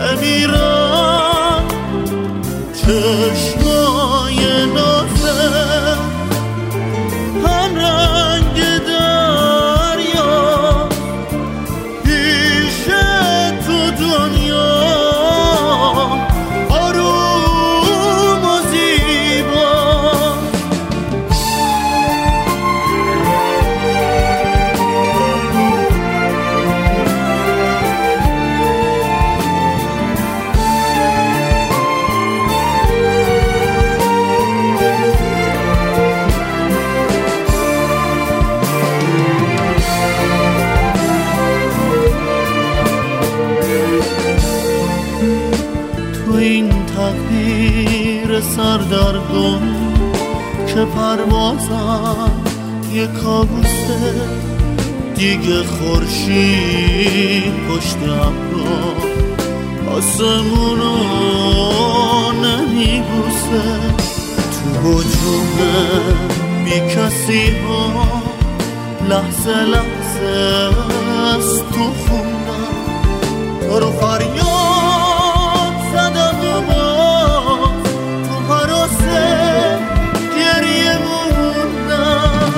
بمیرم. چشمای نازه هم رنگ دریا، پیش تو دنیا آروم و زیبا. این تقدیر سردرگم که پروازم یه کابوسه، دیگه خورشید پشت ابرا آسمونو نمیبوسه. تو هجوم بی کسی ها لحظه لحظه از تو خوندم، تو رو فریاد زدم و باز تو حراسه گریه موندم.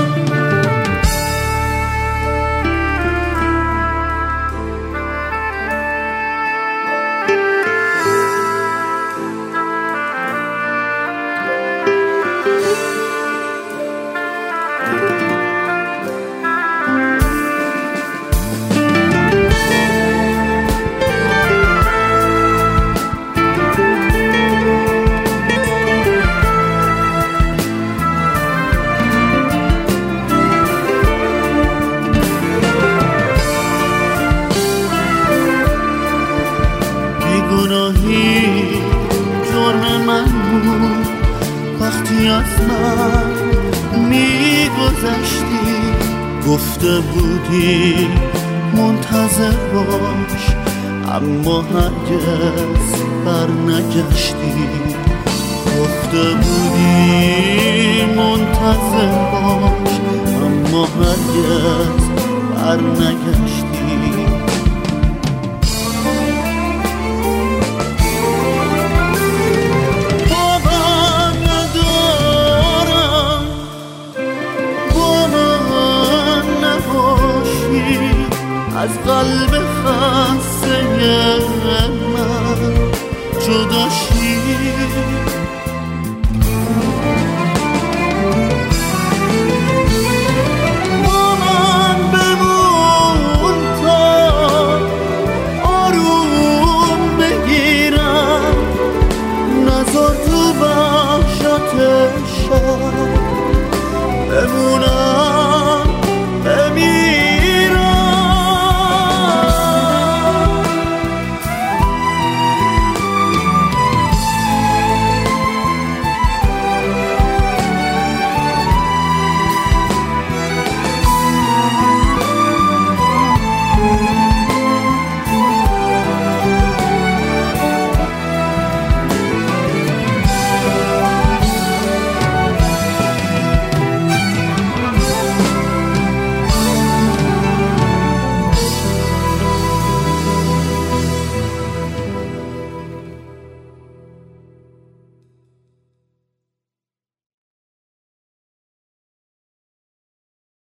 گناهی جرم من بود وقتی از من میگذشتی، گفته بودی منتظر باش اما هرگز بر نگشتی. گفته بودی منتظر باش اما هرگز بر نگشتی. از قلب خسته من جدا شد.